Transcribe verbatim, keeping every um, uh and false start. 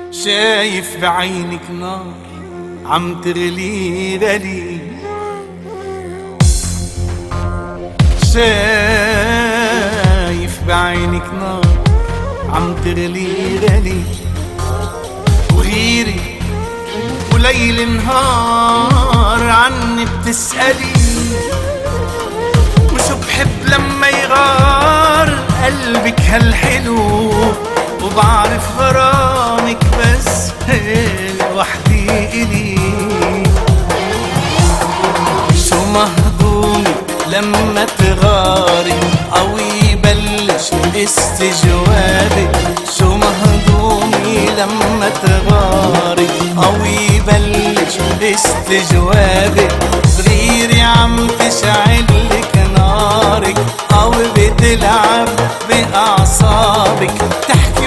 شايف بعينك نار عم تغلي غلي، شايف بعينك نار عم تغلي غلي، وغيري وليل نهار عني بتسألي، وشو بحب لما يغار قلبك هالحلو، وبعرف غرامك بس وحدي إلي. شو مهضومي لما تغاري أو يبلش استجوابك، شو مهضومي لما تغاري أو يبلش استجوابك، صغيري عم تشعلك نارك أو بتلعب بأعصابك، تحكي